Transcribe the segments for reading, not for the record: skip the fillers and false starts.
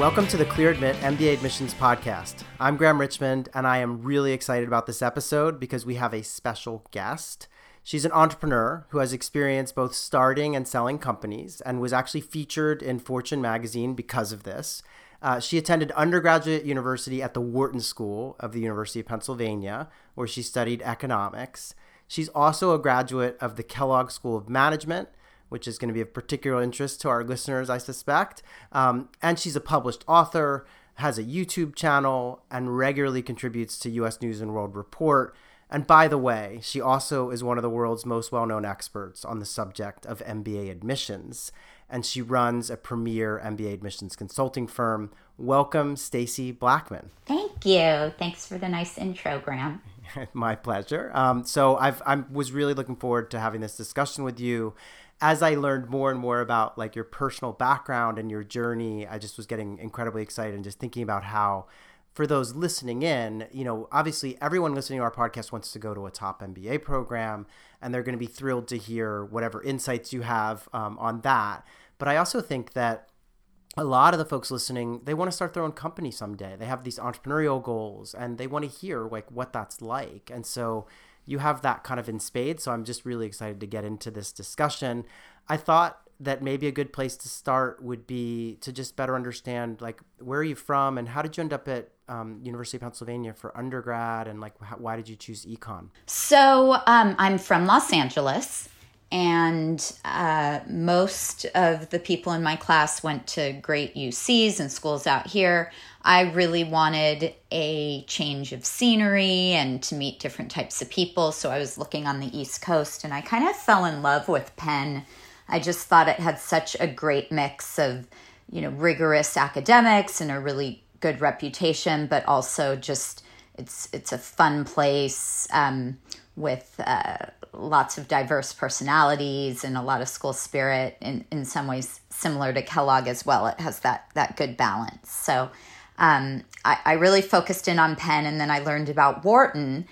Welcome to the Clear Admit MBA Admissions Podcast. I'm Graham Richmond, and I am really excited about this episode because we have a special guest. She's an entrepreneur who has experience both starting and selling companies and was actually featured in Fortune magazine because of this. She attended undergraduate university at the Wharton School of the University of Pennsylvania, where she studied economics. She's also a graduate of the Kellogg School of Management, which is going to be of particular interest to our listeners, I suspect. And she's a published author, has a YouTube channel, and regularly contributes to U.S. News and World Report. And by the way, she also is one of the world's most well-known experts on the subject of MBA admissions. And she runs a premier MBA admissions consulting firm. Welcome, Stacey Blackman. Thank you. Thanks for the nice intro, Graham. My pleasure. So I was really looking forward to having this discussion with you. As I learned more and more about like your personal background and your journey, I just was getting incredibly excited and just thinking about how, for those listening in, you know, obviously everyone listening to our podcast wants to go to a top MBA program, and they're going to be thrilled to hear whatever insights you have on that. But I also think that a lot of the folks listening, they want to start their own company someday. They have these entrepreneurial goals, and they want to hear like what that's like. And so you have that kind of in spades. So I'm just really excited to get into this discussion. I thought that maybe a good place to start would be to just better understand, like, where are you from and how did you end up at University of Pennsylvania for undergrad, and like, why did you choose econ? So I'm from Los Angeles, and most of the people in my class went to great UCs and schools out here. I really wanted a change of scenery and to meet different types of people. So I was looking on the East Coast, and I kind of fell in love with Penn. I just thought it had such a great mix of, you know, rigorous academics and a really good reputation, but also just it's a fun place with lots of diverse personalities and a lot of school spirit. In some ways, similar to Kellogg as well. It has that good balance. So I really focused in on Penn, and then I learned about Wharton.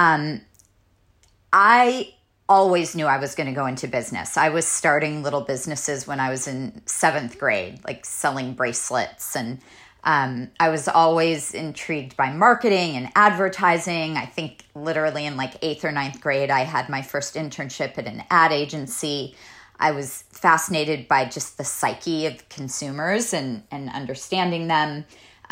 I always knew I was going to go into business. I was starting little businesses when I was in 7th grade, like selling bracelets. And I was always intrigued by marketing and advertising. I think literally in like 8th or 9th grade, I had my first internship at an ad agency. I was fascinated by just the psyche of consumers and understanding them.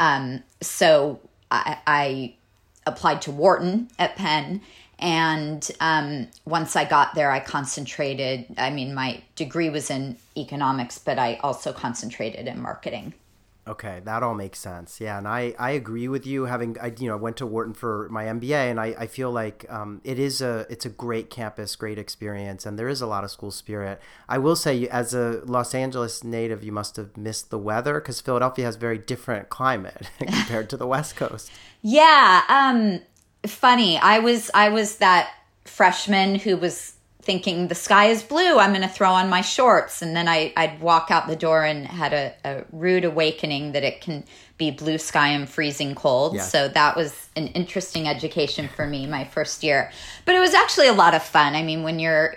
So I applied to Wharton at Penn. And once I got there, I concentrated. I mean, my degree was in economics, but I also concentrated in marketing. Okay, that all makes sense. Yeah, and I agree with you. I went to Wharton for my MBA, and I feel like it's a great campus, great experience, and there is a lot of school spirit. I will say, as a Los Angeles native, you must have missed the weather because Philadelphia has very different climate compared to the West Coast. Yeah, funny. I was that freshman who was thinking the sky is blue, I'm going to throw on my shorts. And then I'd walk out the door and had a rude awakening that it can be blue sky and freezing cold. Yeah. So that was an interesting education for me my first year. But it was actually a lot of fun. I mean, when you're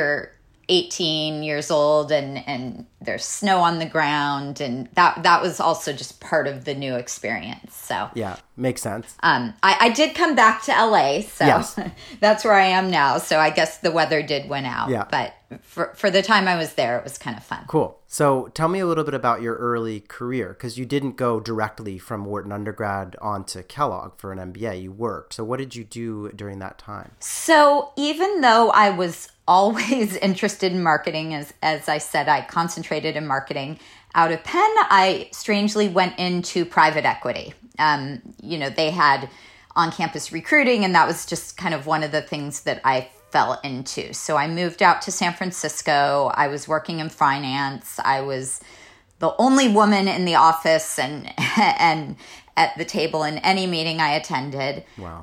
18 years old and there's snow on the ground, and that was also just part of the new experience. So yeah, makes sense. I did come back to LA, so yes. That's where I am now. So I guess the weather did win out. Yeah. But for the time I was there, it was kind of fun. Cool. So tell me a little bit about your early career, because you didn't go directly from Wharton undergrad onto Kellogg for an MBA. You worked. So what did you do during that time? So even though I was always interested in marketing, as I said, I concentrated in marketing. Out of Penn, I strangely went into private equity. They had on-campus recruiting, and that was just kind of one of the things that I fell into. So I moved out to San Francisco. I was working in finance. I was the only woman in the office and at the table in any meeting I attended. Wow.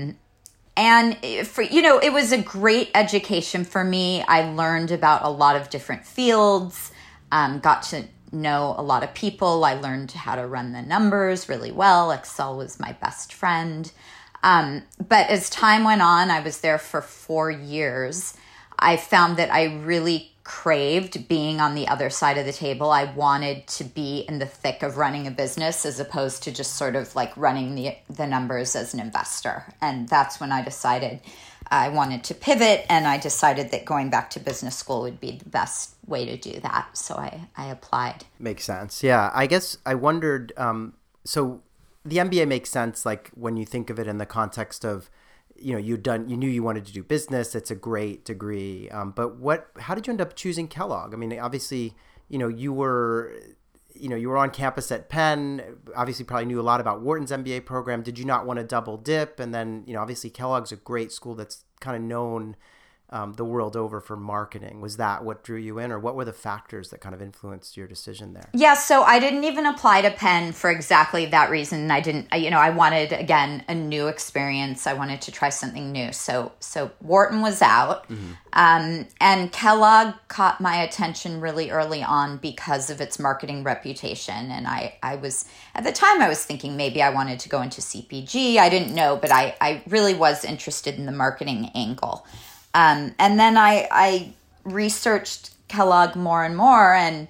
And it was a great education for me. I learned about a lot of different fields, got to know a lot of people. I learned how to run the numbers really well. Excel was my best friend. But as time went on, I was there for 4 years. I found that I really craved being on the other side of the table. I wanted to be in the thick of running a business as opposed to just sort of like running the numbers as an investor. And that's when I decided I wanted to pivot, and I decided that going back to business school would be the best way to do that. So I applied. Makes sense. Yeah. I guess I wondered, so the MBA makes sense, like when you think of it in the context of, you knew you wanted to do business. It's a great degree. But how did you end up choosing Kellogg? I mean, obviously, you were on campus at Penn, obviously probably knew a lot about Wharton's MBA program. Did you not want to double dip? And then, obviously Kellogg's a great school that's kind of known the world over for marketing. Was that what drew you in, or what were the factors that kind of influenced your decision there? Yeah, so I didn't even apply to Penn for exactly that reason. I wanted, again, a new experience. I wanted to try something new. So Wharton was out. Mm-hmm. And Kellogg caught my attention really early on because of its marketing reputation. And I was, at the time, I was thinking maybe I wanted to go into CPG. I didn't know, but I really was interested in the marketing angle. And then I researched Kellogg more and more. And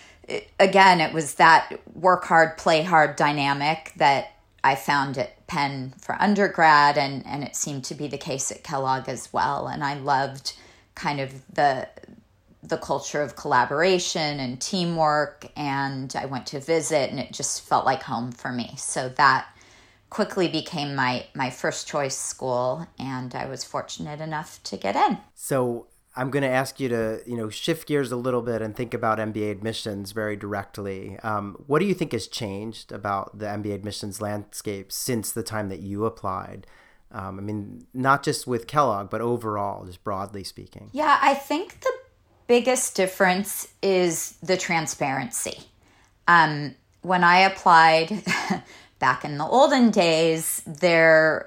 it was that work hard, play hard dynamic that I found at Penn for undergrad. And it seemed to be the case at Kellogg as well. And I loved kind of the culture of collaboration and teamwork. And I went to visit, and it just felt like home for me. So that quickly became my first choice school, and I was fortunate enough to get in. So I'm going to ask you to, shift gears a little bit and think about MBA admissions very directly. What do you think has changed about the MBA admissions landscape since the time that you applied? I mean, not just with Kellogg, but overall, just broadly speaking. Yeah, I think the biggest difference is the transparency. When I applied back in the olden days, there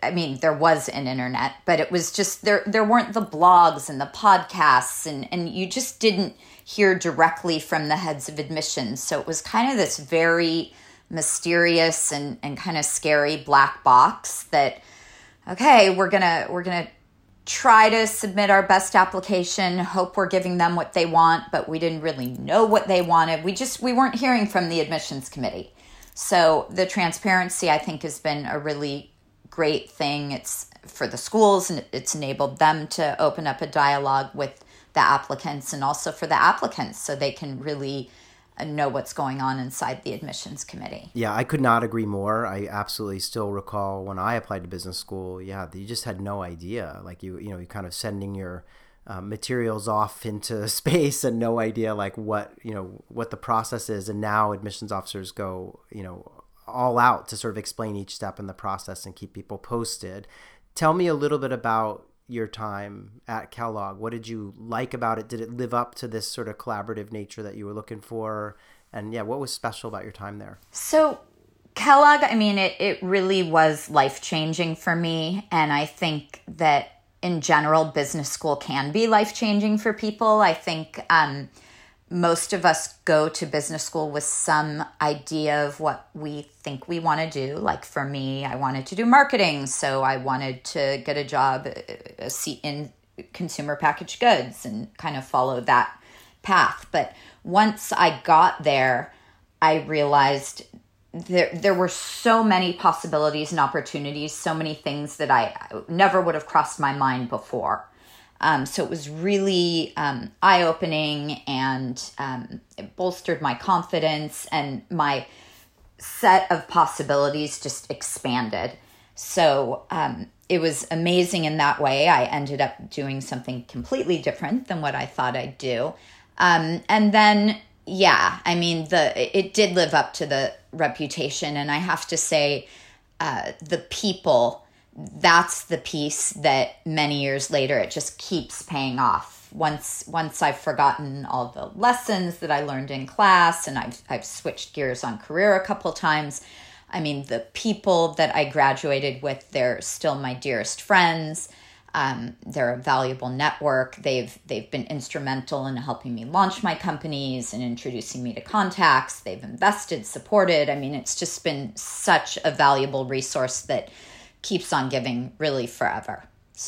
was an internet, but it was just, there weren't the blogs and the podcasts, and you just didn't hear directly from the heads of admissions. So it was kind of this very mysterious and kind of scary black box that, okay, we're gonna try to submit our best application, hope we're giving them what they want, but we didn't really know what they wanted. We weren't hearing from the admissions committee. So the transparency, I think, has been a really great thing. It's for the schools, and it's enabled them to open up a dialogue with the applicants, and also for the applicants so they can really know what's going on inside the admissions committee. Yeah, I could not agree more. I absolutely still recall when I applied to business school, you just had no idea. Like you kind of sending your materials off into space and no idea like what the process is. And now admissions officers go, all out to sort of explain each step in the process and keep people posted. Tell me a little bit about your time at Kellogg. What did you like about it? Did it live up to this sort of collaborative nature that you were looking for? And what was special about your time there? So Kellogg, it really was life-changing for me. And I think that in general, business school can be life-changing for people. I think most of us go to business school with some idea of what we think we want to do. Like for me, I wanted to do marketing, so I wanted to get a job in consumer packaged goods and kind of follow that path. But once I got there, I realized there were so many possibilities and opportunities, so many things that I never would have crossed my mind before. So it was really eye-opening, and it bolstered my confidence, and my set of possibilities just expanded. So it was amazing in that way. I ended up doing something completely different than what I thought I'd do. And then, it did live up to the reputation. And I have to say, the people, that's the piece that many years later, it just keeps paying off. Once I've forgotten all the lessons that I learned in class, and I've switched gears on career a couple times, the people that I graduated with, they're still my dearest friends. They're a valuable network. They've been instrumental in helping me launch my companies and introducing me to contacts. They've invested, supported. It's just been such a valuable resource that keeps on giving really forever. So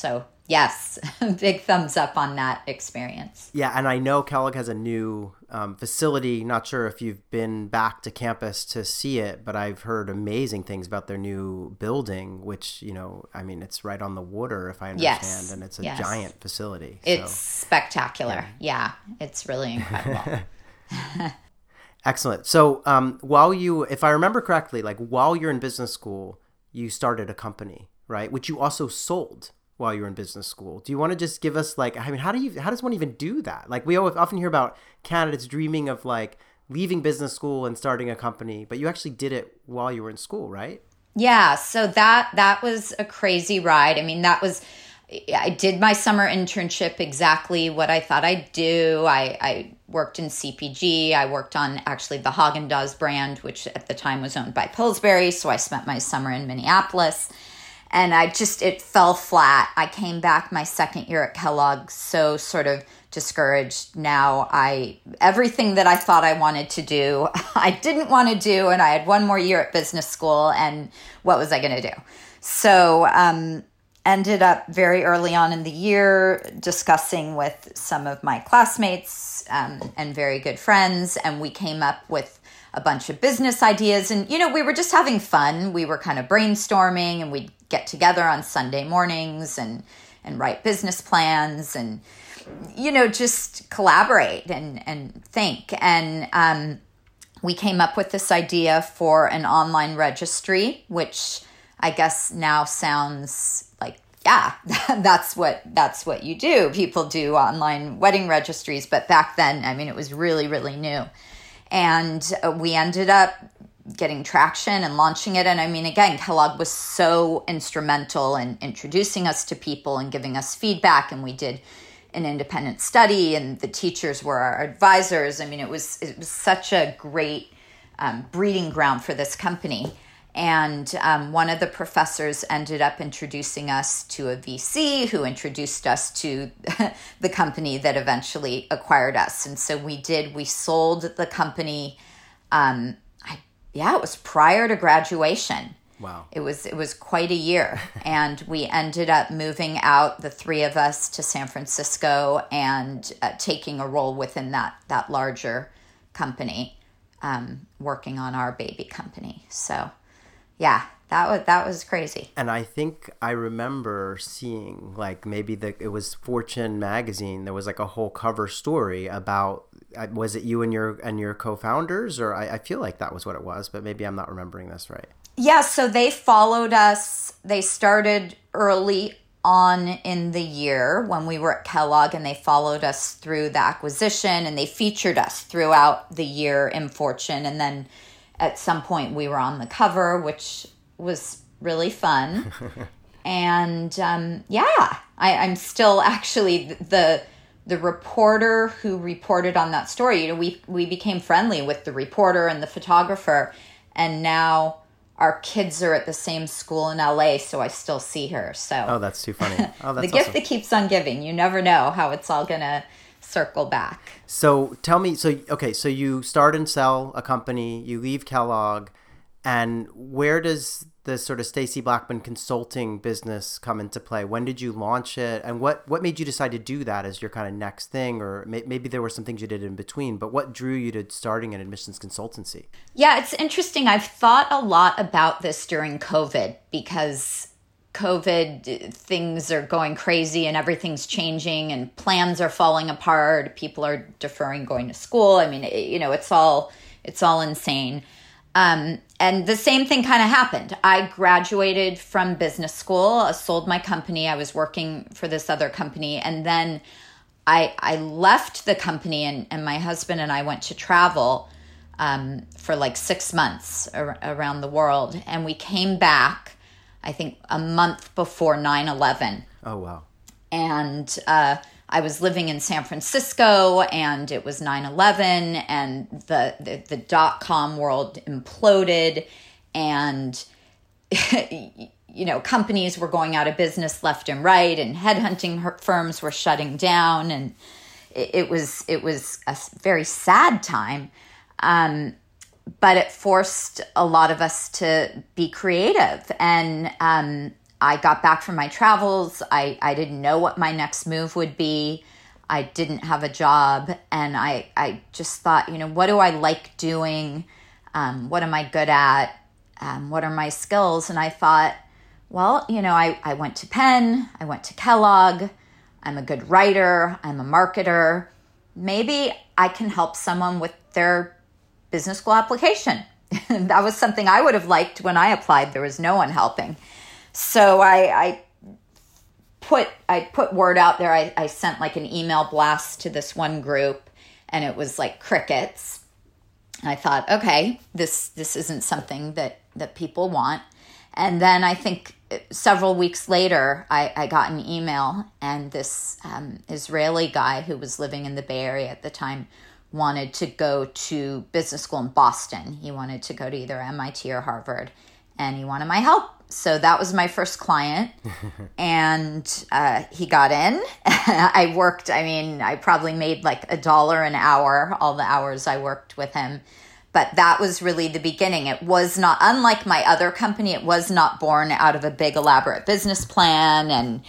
Yes. Big thumbs up on that experience. Yeah, and I know Kellogg has a new facility. Not sure if you've been back to campus to see it, but I've heard amazing things about their new building, which, I mean, it's right on the water, if I understand, Yes. and it's a Yes. giant facility. It's spectacular. Yeah, it's really incredible. Excellent. So while if I remember correctly, like while you're in business school, you started a company, right? Which you also sold while you were in business school. Do you want to just give us how does one even do that? Like we often hear about candidates dreaming of like leaving business school and starting a company, but you actually did it while you were in school, right? Yeah. So that was a crazy ride. I mean, I did my summer internship exactly what I thought I'd do. I worked in CPG. I worked on actually the Haagen-Dazs brand, which at the time was owned by Pillsbury. So I spent my summer in Minneapolis. And it fell flat. I came back my second year at Kellogg so sort of discouraged. Now everything that I thought I wanted to do, I didn't want to do. And I had one more year at business school. And what was I going to do? So ended up very early on in the year discussing with some of my classmates and very good friends. And we came up with a bunch of business ideas. And, we were just having fun. We were kind of brainstorming, and we'd get together on Sunday mornings and write business plans and, just collaborate and think. And we came up with this idea for an online registry, which I guess now sounds like, yeah, that's what you do. People do online wedding registries. But back then, I mean, it was really, really new. And we ended up getting traction and launching it. And I mean, again, Kellogg was so instrumental in introducing us to people and giving us feedback. And we did an independent study, and the teachers were our advisors. I mean, it was such a great breeding ground for this company. And one of the professors ended up introducing us to a VC who introduced us to the company that eventually acquired us. And so we sold the company. It was prior to graduation. Wow. It was quite a year. And we ended up moving out, the three of us, to San Francisco and taking a role within that larger company, working on our baby company. So yeah, that was crazy. And I think I remember seeing like maybe it was Fortune magazine. There was like a whole cover story about, was it you and your co-founders, or I feel like that was what it was, but maybe I'm not remembering this right. Yeah, so they followed us. They started early on in the year when we were at Kellogg, and they followed us through the acquisition, and they featured us throughout the year in Fortune. And then at some point we were on the cover, which was really fun. And I'm still actually the reporter who reported on that story. We became friendly with the reporter and the photographer, and now our kids are at the same school in LA, so I still see her. So that's too funny. Oh, that's the gift awesome. that keeps on giving. You never know how it's all gonna circle back. So tell me, so you start and sell a company, you leave Kellogg, and where does the sort of Stacey Blackman consulting business come into play? When did you launch it, and what made you decide to do that as your kind of next thing? Or maybe there were some things you did in between, but what drew you to starting an admissions consultancy? Yeah, it's interesting. I've thought a lot about this during COVID, because COVID, things are going crazy and everything's changing and plans are falling apart. People are deferring going to school. I mean, it's all insane. And the same thing kind of happened. I graduated from business school, sold my company. I was working for this other company. And then I left the company, and my husband and I went to travel for like 6 months around the world. And we came back, I think, a month before 9/11. Oh, wow. And I was living in San Francisco, and it was 9/11, and the dot-com world imploded, and companies were going out of business left and right, and headhunting firms were shutting down, and it was a very sad time. But it forced a lot of us to be creative. And I got back from my travels. I didn't know what my next move would be. I didn't have a job. And I just thought, what do I like doing? What am I good at? What are my skills? And I thought, well, I went to Penn. I went to Kellogg. I'm a good writer. I'm a marketer. Maybe I can help someone with their business school application. That was something I would have liked when I applied. There was no one helping. So I put word out there. I sent like an email blast to this one group, and it was like crickets. And I thought, okay, this isn't something that people want. And then I think several weeks later, I got an email, and this Israeli guy who was living in the Bay Area at the time wanted to go to business school in Boston. He wanted to go to either MIT or Harvard, and he wanted my help. So that was my first client, and he got in. I worked, I probably made like $1 an hour, all the hours I worked with him. But that was really the beginning. It was not, unlike my other company, it was not born out of a big elaborate business plan and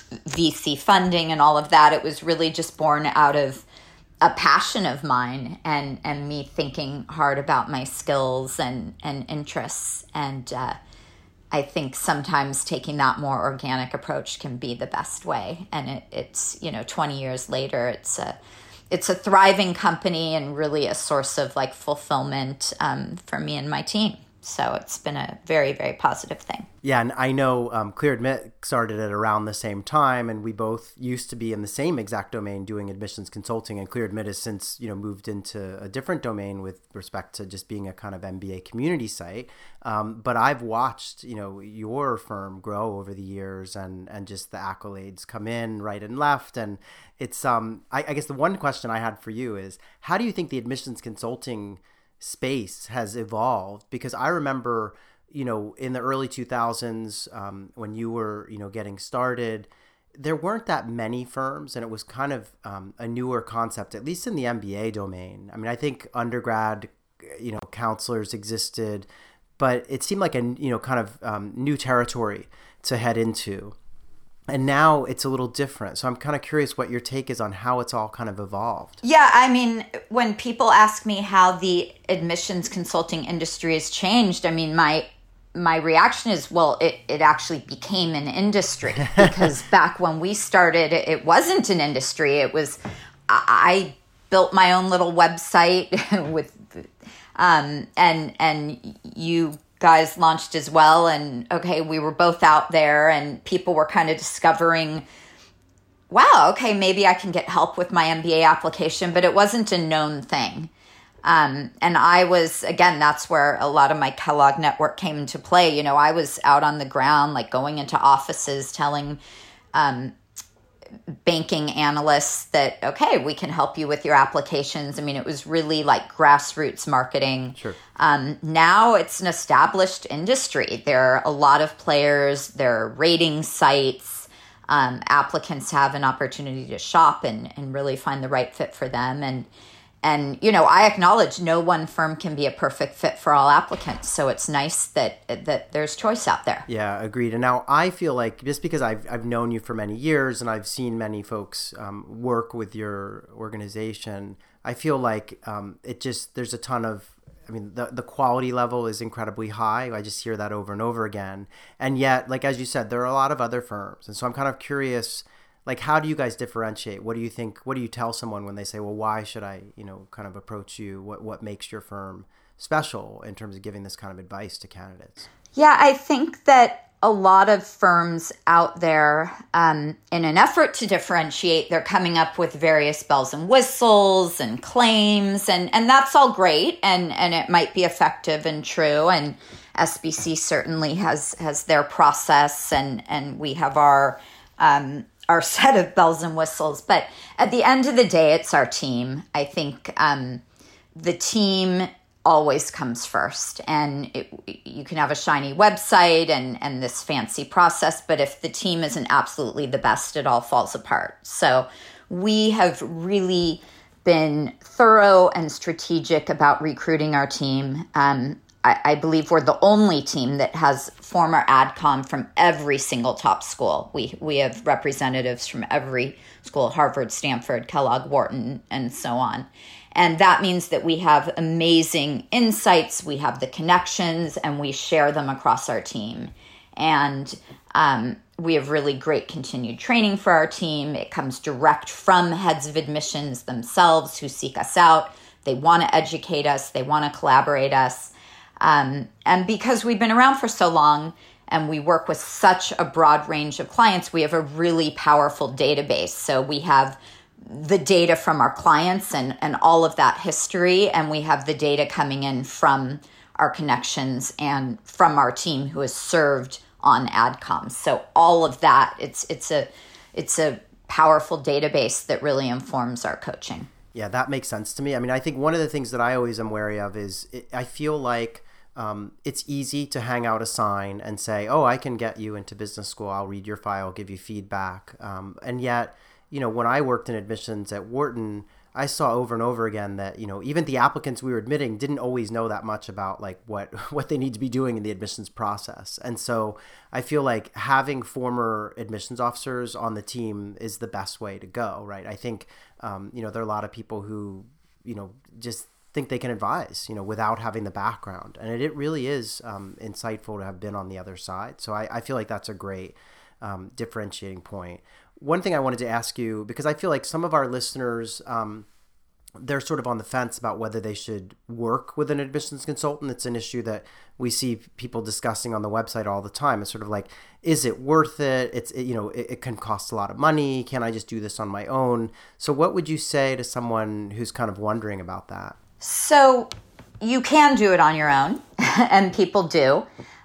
VC funding and all of that. It was really just born out of a passion of mine and me thinking hard about my skills and interests. And I think sometimes taking that more organic approach can be the best way. And it's 20 years later, it's a thriving company and really a source of like fulfillment for me and my team. So it's been a very, very positive thing. Yeah, and I know Clear Admit started at around the same time, and we both used to be in the same exact domain doing admissions consulting, and Clear Admit has since moved into a different domain with respect to just being a kind of MBA community site. But I've watched your firm grow over the years, and just the accolades come in right and left, and it's I guess the one question I had for you is, how do you think the admissions consulting space has evolved? Because I remember, in the early 2000s, when you were, getting started, there weren't that many firms, and it was kind of a newer concept, at least in the MBA domain. I think undergrad, counselors existed, but it seemed like a, kind of new territory to head into. And now it's a little different. So I'm kind of curious what your take is on how it's all kind of evolved. Yeah, when people ask me how the admissions consulting industry has changed, my reaction is, well, it actually became an industry. Because back when we started, it wasn't an industry. It was, I built my own little website with, and you guys launched as well, and okay, we were both out there, and people were kind of discovering, wow, okay, maybe I can get help with my MBA application, but it wasn't a known thing. And I was, again, that's where a lot of my Kellogg network came into play. I was out on the ground, like going into offices, telling banking analysts that, okay, we can help you with your applications. It was really like grassroots marketing. Sure. Now it's an established industry. There are a lot of players. There are rating sites. Applicants have an opportunity to shop and really find the right fit for them. And I acknowledge no one firm can be a perfect fit for all applicants. So it's nice that there's choice out there. Yeah, agreed. And now I feel like, just because I've known you for many years and I've seen many folks work with your organization, I feel like there's a ton of, the quality level is incredibly high. I just hear that over and over again. And yet, like, as you said, there are a lot of other firms. And so I'm kind of curious, like, how do you guys differentiate? What do you think? What do you tell someone when they say, well, why should I, kind of approach you? What makes your firm special in terms of giving this kind of advice to candidates? Yeah, I think that a lot of firms out there, in an effort to differentiate, they're coming up with various bells and whistles and claims, and that's all great, and it might be effective and true, and SBC certainly has their process, and we have our set of bells and whistles. But at the end of the day, it's our team. I think the team always comes first. And you can have a shiny website and this fancy process, but if the team isn't absolutely the best, it all falls apart. So we have really been thorough and strategic about recruiting our team. I believe we're the only team that has former AdCom from every single top school. We have representatives from every school, Harvard, Stanford, Kellogg, Wharton, and so on. And that means that we have amazing insights, we have the connections, and we share them across our team. And we have really great continued training for our team. It comes direct from heads of admissions themselves who seek us out. They want to educate us. They want to collaborate us. And because we've been around for so long and we work with such a broad range of clients, we have a really powerful database. So we have the data from our clients and all of that history, and we have the data coming in from our connections and from our team who has served on AdComs. So all of that, it's a powerful database that really informs our coaching. Yeah, that makes sense to me. I mean, I think one of the things that I always am wary of is I feel like it's easy to hang out a sign and say, oh, I can get you into business school. I'll read your file, give you feedback. And yet, when I worked in admissions at Wharton, I saw over and over again that, even the applicants we were admitting didn't always know that much about like what they need to be doing in the admissions process. And so I feel like having former admissions officers on the team is the best way to go, right? I think, there are a lot of people who, just think they can advise, without having the background. And it really is insightful to have been on the other side. So I feel like that's a great differentiating point. One thing I wanted to ask you, because I feel like some of our listeners, they're sort of on the fence about whether they should work with an admissions consultant. It's an issue that we see people discussing on the website all the time. It's sort of like, is it worth it? It can cost a lot of money. Can I just do this on my own? So what would you say to someone who's kind of wondering about that? So you can do it on your own, and people do.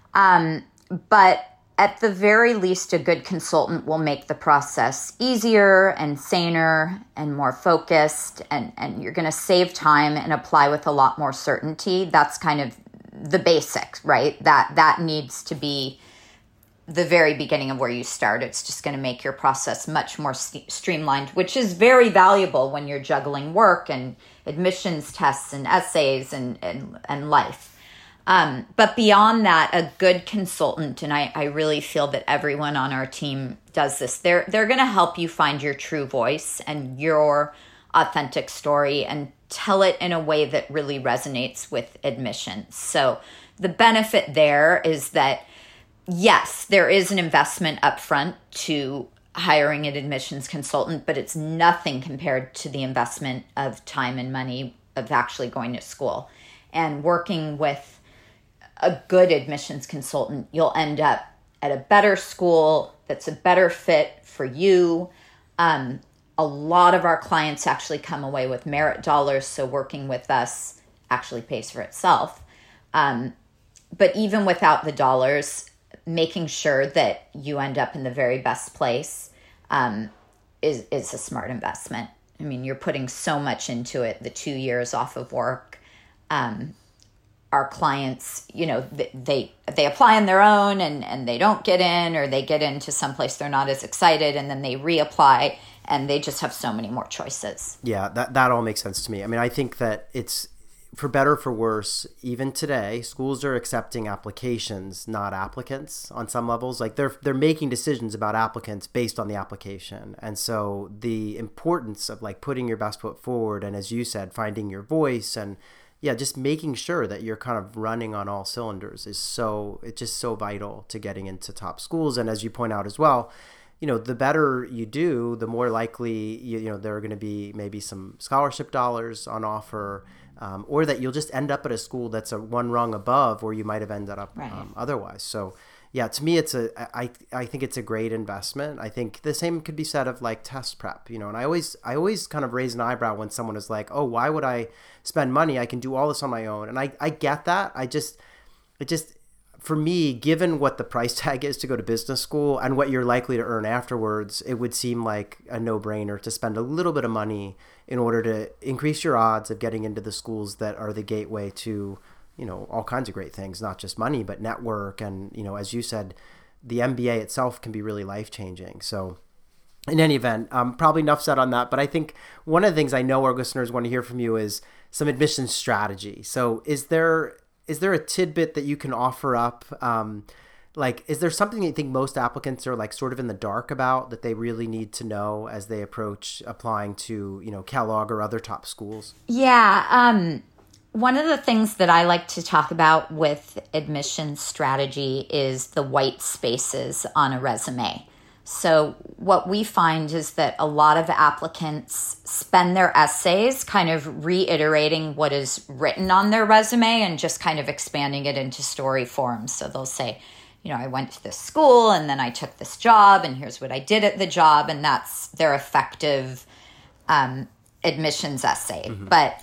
But at the very least, a good consultant will make the process easier and saner and more focused, and you're going to save time and apply with a lot more certainty. That's kind of the basics, right? That needs to be the very beginning of where you start. It's just going to make your process much more streamlined, which is very valuable when you're juggling work and admissions tests and essays and life. But beyond that, a good consultant, and I really feel that everyone on our team does this, they're going to help you find your true voice and your authentic story and tell it in a way that really resonates with admissions. So the benefit there is that, yes, there is an investment upfront to hiring an admissions consultant, but it's nothing compared to the investment of time and money of actually going to school. And working with a good admissions consultant, you'll end up at a better school that's a better fit for you. A lot of our clients actually come away with merit dollars, so working with us actually pays for itself. But even without the dollars, making sure that you end up in the very best place is a smart investment. I mean, you're putting so much into it, the 2 years off of work. Our clients, they apply on their own and they don't get in, or they get into someplace they're not as excited, and then they reapply, and they just have so many more choices. Yeah, that all makes sense to me. I mean, I think that it's, for better or for worse, even today, schools are accepting applications, not applicants on some levels. Like they're making decisions about applicants based on the application. And so the importance of like putting your best foot forward, and as you said, finding your voice, and just making sure that you're kind of running on all cylinders it's just so vital to getting into top schools. And as you point out as well, the better you do, the more likely, there are going to be maybe some scholarship dollars on offer, or that you'll just end up at a school that's a one rung above where you might have ended up otherwise. So yeah, to me, I think it's a great investment. I think the same could be said of like test prep, and I always kind of raise an eyebrow when someone is like, oh, why would I spend money? I can do all this on my own. And I get that. It just, for me, given what the price tag is to go to business school and what you're likely to earn afterwards, it would seem like a no-brainer to spend a little bit of money in order to increase your odds of getting into the schools that are the gateway to, all kinds of great things, not just money, but network. And, as you said, the MBA itself can be really life-changing. So in any event, probably enough said on that. But I think one of the things I know our listeners want to hear from you is some admissions strategy. So is there is there a tidbit that you can offer up? Like, is there something that you think most applicants are like sort of in the dark about that they really need to know as they approach applying to, you know, Kellogg or other top schools? Yeah. One of the things that I like to talk about with admissions strategy is the white spaces on a resume. So what we find is that a lot of applicants spend their essays kind of reiterating what is written on their resume and just kind of expanding it into story form. So they'll say, you know, I went to this school and then I took this job and here's what I did at the job. And that's their effective admissions essay. Mm-hmm. But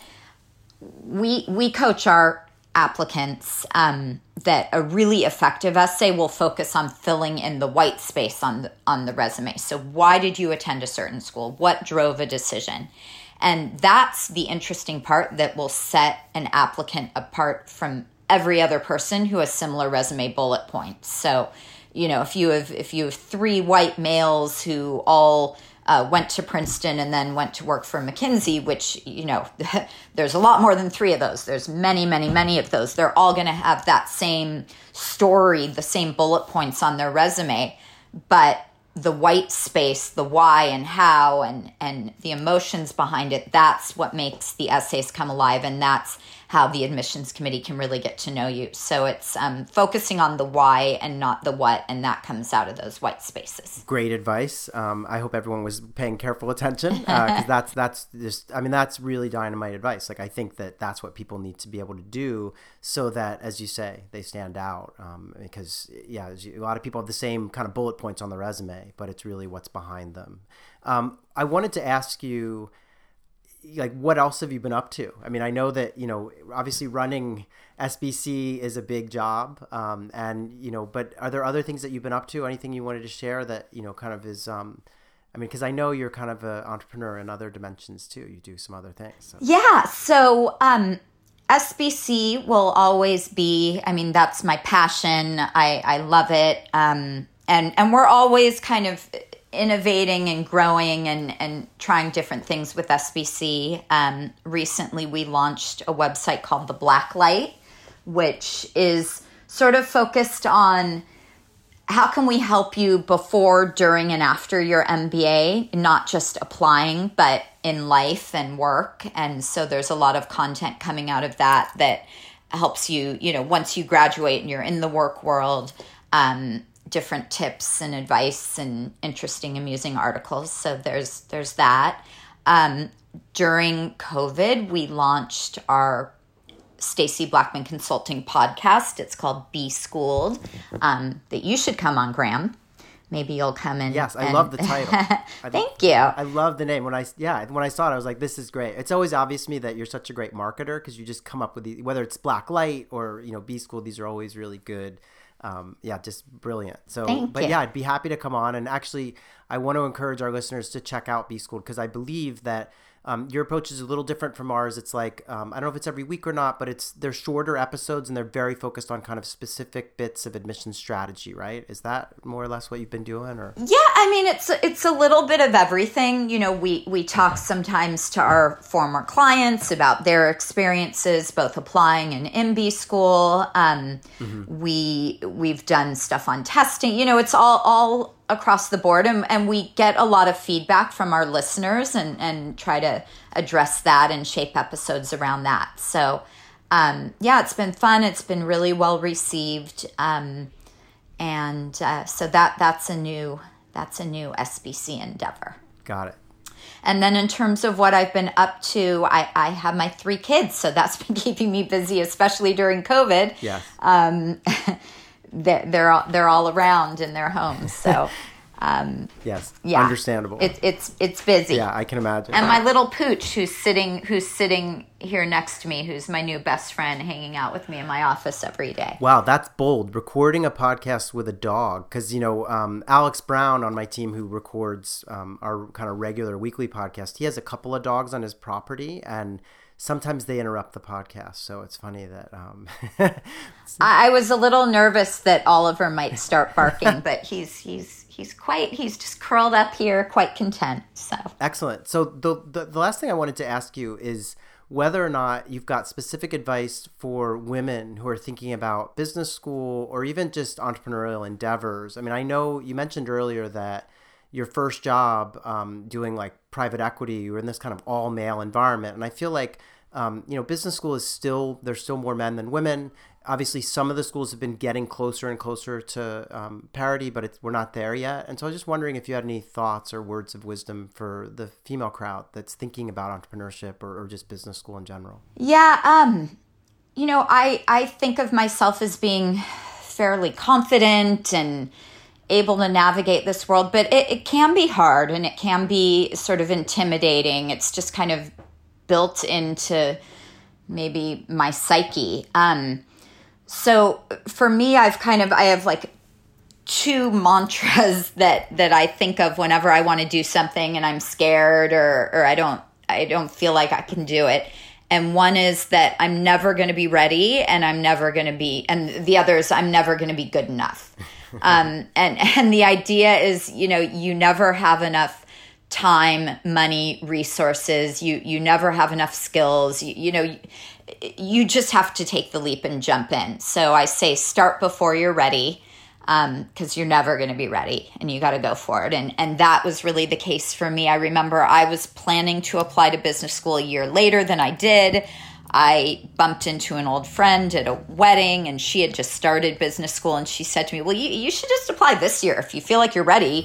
we coach our applicants that a really effective essay will focus on filling in the white space on the resume. So why did you attend a certain school? What drove a decision? And that's the interesting part that will set an applicant apart from every other person who has similar resume bullet points. So, you know, if you have three white males who all went to Princeton and then went to work for McKinsey, which, you know, there's a lot more than three of those. There's many, many, many of those. They're all going to have that same story, the same bullet points on their resume, but the white space, the why and how and the emotions behind it, that's what makes the essays come alive, and that's how the admissions committee can really get to know you. So it's focusing on the why and not the what, and that comes out of those white spaces. Great advice. I hope everyone was paying careful attention because that's just, I mean, that's really dynamite advice. Like, I think that's what people need to be able to do so that, as you say, they stand out. Because, yeah, a lot of people have the same kind of bullet points on the resume, but it's really what's behind them. I wanted to ask you, like, what else have you been up to? I mean, I know that, you know, obviously running SBC is a big job. And, you know, but are there other things that you've been up to? Anything you wanted to share that, you know, kind of is, I mean, because I know you're kind of an entrepreneur in other dimensions too. You do some other things. So. Yeah. So, SBC will always be, I mean, that's my passion. I love it. And we're always kind of innovating and growing and trying different things with SBC. Recently, we launched a website called The Blacklight, which is sort of focused on how can we help you before, during, and after your MBA, not just applying, but in life and work. And so there's a lot of content coming out of that helps you, you know, once you graduate and you're in the work world, different tips and advice and interesting, amusing articles. So there's that. During COVID, we launched our Stacey Blackman Consulting podcast. It's called Be Schooled, that you should come on, Graham. Maybe you'll come in. Yes, I love the title. Thank you. I love the name. When I saw it, I was like, this is great. It's always obvious to me that you're such a great marketer because you just come up with whether it's Blacklight or, you know, Be Schooled, these are always really good. Just brilliant. So, yeah, I'd be happy to come on. And actually, I want to encourage our listeners to check out Be Schooled because I believe that your approach is a little different from ours. It's like, I don't know if it's every week or not, but they're shorter episodes and they're very focused on kind of specific bits of admission strategy, right? Is that more or less what you've been doing? Or yeah, I mean, it's a little bit of everything. You know, we talk sometimes to our former clients about their experiences, both applying and in B school. We've done stuff on testing. You know, it's all across the board, and we get a lot of feedback from our listeners and try to address that and shape episodes around that. So, it's been fun. It's been really well received. So that's a new SBC endeavor. Got it. And then in terms of what I've been up to, I have my 3 kids, so that's been keeping me busy, especially during COVID. Yes. They're all around in their homes, so yes, yeah, understandable. It's busy. Yeah, I can imagine. And my little pooch, who's sitting here next to me, who's my new best friend, hanging out with me in my office every day. Wow, that's bold. Recording a podcast with a dog, because Alex Brown on my team, who records our kind of regular weekly podcast, he has a couple of dogs on his property, and sometimes they interrupt the podcast, so it's funny that I was a little nervous that Oliver might start barking, but he's just curled up here, quite content. So excellent. So the last thing I wanted to ask you is, whether or not you've got specific advice for women who are thinking about business school or even just entrepreneurial endeavors. I mean, I know you mentioned earlier that your first job doing like private equity, you were in this kind of all male environment. And I feel like, business school there's still more men than women. Obviously, some of the schools have been getting closer and closer to parity, but we're not there yet. And so I was just wondering if you had any thoughts or words of wisdom for the female crowd that's thinking about entrepreneurship or just business school in general. Yeah, I think of myself as being fairly confident and able to navigate this world, but it can be hard and it can be sort of intimidating. It's just kind of built into maybe my psyche. So for me, I have like two mantras that I think of whenever I want to do something and I'm scared or I don't feel like I can do it. And one is that I'm never going to be ready and the other is I'm never going to be good enough. And the idea is, you never have enough time, money, resources. You never have enough skills. You just have to take the leap and jump in. So I say start before you're ready, because you're never going to be ready and you got to go for it. And that was really the case for me. I remember I was planning to apply to business school a year later than I did. I bumped into an old friend at a wedding and she had just started business school and she said to me, well, you should just apply this year. If you feel like you're ready,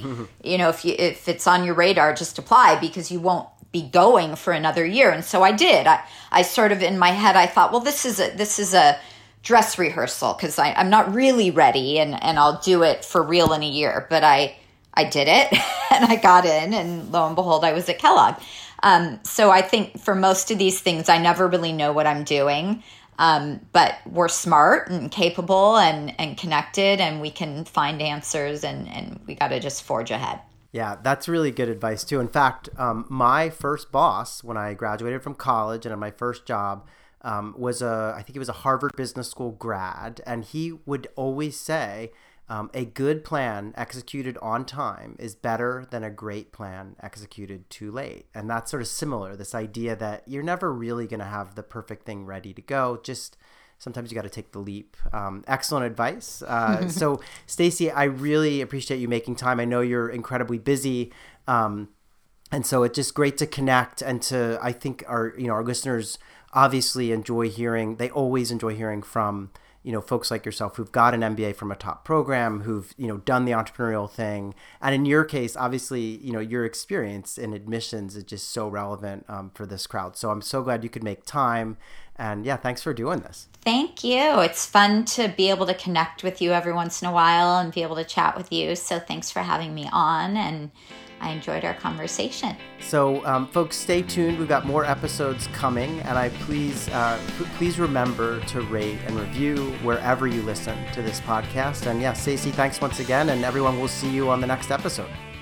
if it's on your radar, just apply because you won't be going for another year. And so I did. I sort of in my head, I thought, well, this is a dress rehearsal because I'm not really ready and I'll do it for real in a year. But I did it and I got in and lo and behold, I was at Kellogg. So I think for most of these things, I never really know what I'm doing. But we're smart and capable and connected and we can find answers and we got to just forge ahead. Yeah, that's really good advice too. In fact, my first boss when I graduated from college and in my first job was I think he was a Harvard Business School grad. And he would always say, a good plan executed on time is better than a great plan executed too late. And that's sort of similar, this idea that you're never really going to have the perfect thing ready to go. Just sometimes you got to take the leap. Excellent advice. So Stacey, I really appreciate you making time. I know you're incredibly busy. And so it's just great to connect and I think our listeners obviously they always enjoy hearing from folks like yourself who've got an MBA from a top program, who've, done the entrepreneurial thing. And in your case, obviously, your experience in admissions is just so relevant for this crowd. So I'm so glad you could make time. And yeah, thanks for doing this. Thank you. It's fun to be able to connect with you every once in a while and be able to chat with you. So thanks for having me on. And I enjoyed our conversation. So, folks, stay tuned. We've got more episodes coming, and please remember to rate and review wherever you listen to this podcast. And yeah, Stacey, thanks once again, and everyone will see you on the next episode.